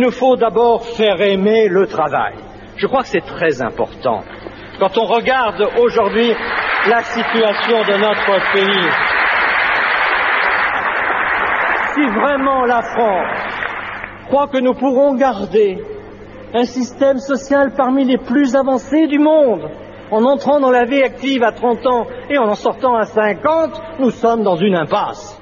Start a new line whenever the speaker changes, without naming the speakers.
me faut d'abord faire aimer le travail. Je crois que c'est très important. Quand on regarde aujourd'hui la situation de notre pays, si vraiment la France croit que nous pourrons garder un système social parmi les plus avancés du monde, en entrant dans la vie active à 30 ans et en sortant à 50, nous sommes dans une impasse.